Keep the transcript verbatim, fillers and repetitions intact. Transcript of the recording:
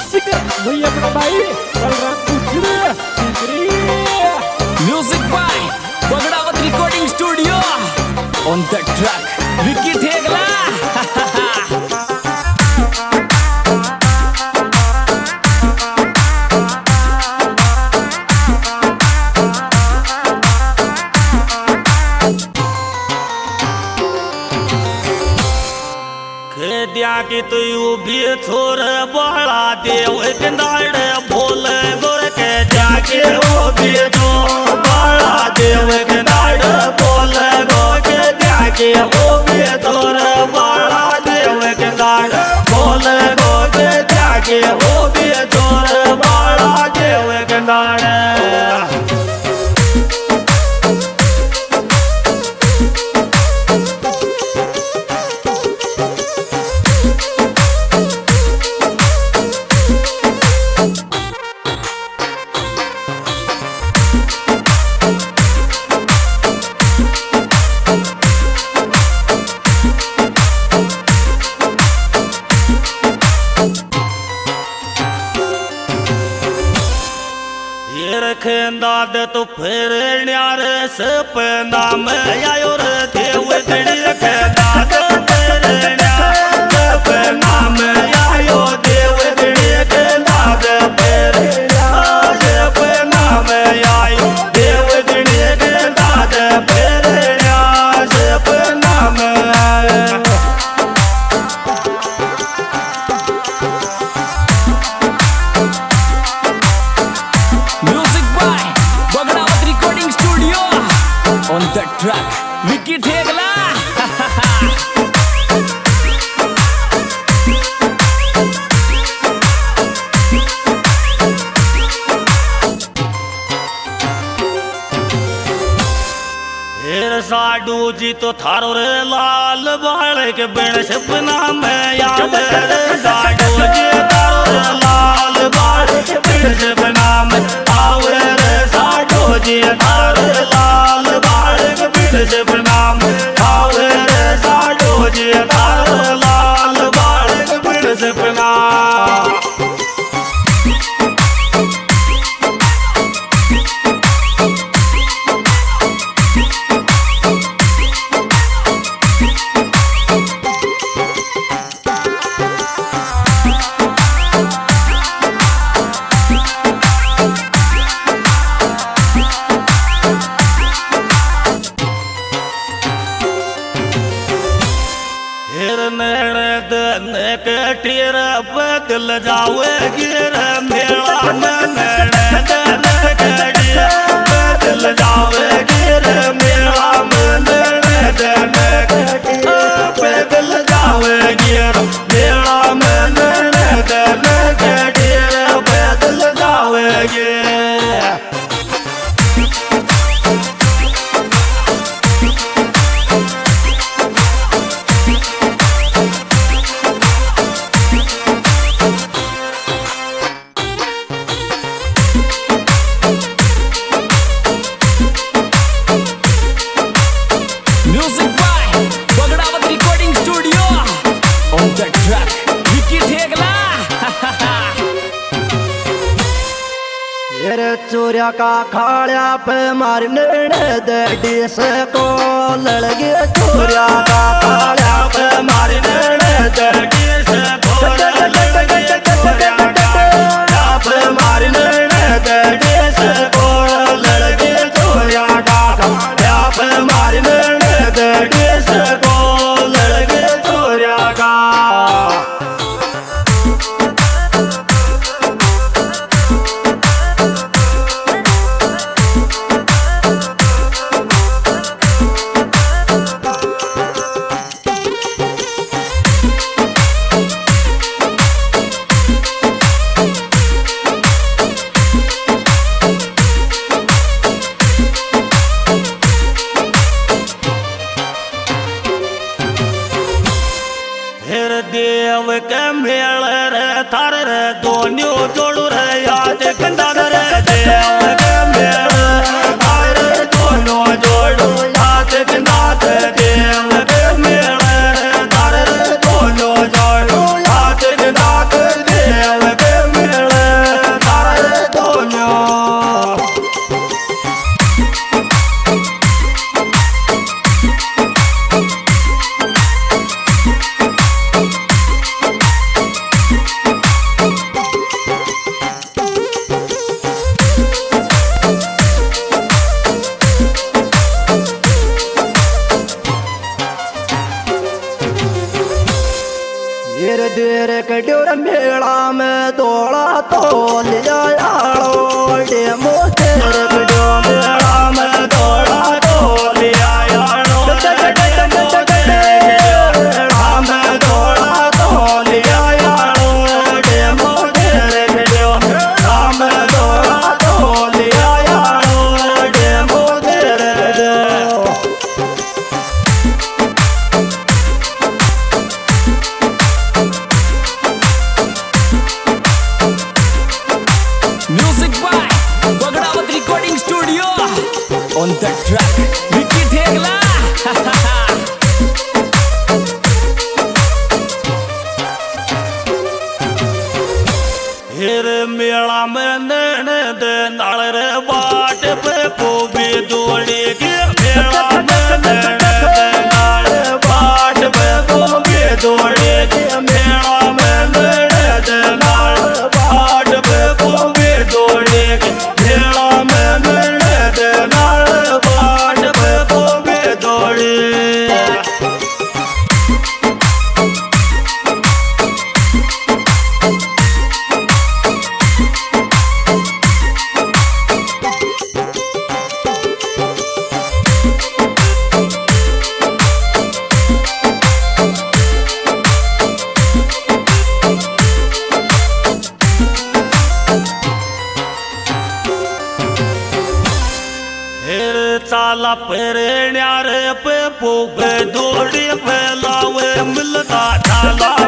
वही अपना भाई Balram Kuchre music by Bagdawat recording studio on the track Vicky Thegla. खेद्या की तू भी छोर बड़ा देव किनार भोल गोर के जाके वो भी जो बड़ा देव किनार भोल गोर के जाके वो भी छोर बड़ा देव किनार भोल गोर के जाके वो भी छोर बड़ा देव किनार। दाद तो फिर न्यार सपना में आयो रे देव तेरी रखे दाद फिर न्यार सपना में आयो देव तेरी रखे दाद फिर न्यार सपना में आयो देव तेरी रखे दाद फिर न्यार सपना में। On the track, Vicky Thegla. हेर साडू जी तो थारो रे लाल बाल के बिन सपना में याद रे साडू जी थारो रे लाल बाल के बिन सपना में आवे रे साडू जी थारो रे लाल बाल के बिन सपना में आवे रे साडू जी थारो रे लाल बाल के बिन सपना। टीर बदल जावे गिर मेला में बदल जावे गिर मेला में बदल जावे गिर मेला में बदल जावे गिर। चोरिया का खाड़ा पे मारने दे से को लड़ गया चोरिया का खाड़ा पे मारने दे से को लड़ गया चोरिया का खाड़ा पे मारने दे से को लड़ गया चोरिया का खाड़ा पे मारने दे से को लड़ गया चोरिया का। देव के मेल रे थार रे दोनियो जोड़ू रे याद कंदा रे देव के मेल थार रे दोनों जोड़ू याद कंदा देव के मेल रे थार रे दोनों जोड़ू याद कंदा देव के मेल धीरे धीरे कटोर मेला में तोड़ा तो लिया यारो डेमो तेरे कटो मेला में तोड़ा तो लिया यारो मेला में तोड़ा तो लिया यारो डेमो तेरे कटो मेला में तोड़ा तो लिया यारो डेमो तेरे कटो। Music by Bagdawat Recording Studio. On the track, Vicky Thegla. हिर मेला में नैन दे नाल रे बाट पे पोबी दौड़ी के मेला में नैन दे नाल बाट पे पोबी दौड़ी के मेला में नैन दे नाल बाट पे पोबी दौड़ी के मेला में नैन दे नाल बाट पे पोबी दौड़ी। चाला पेरे न्यारे पे पोगे दौड़ी फैलावे मिलता चाला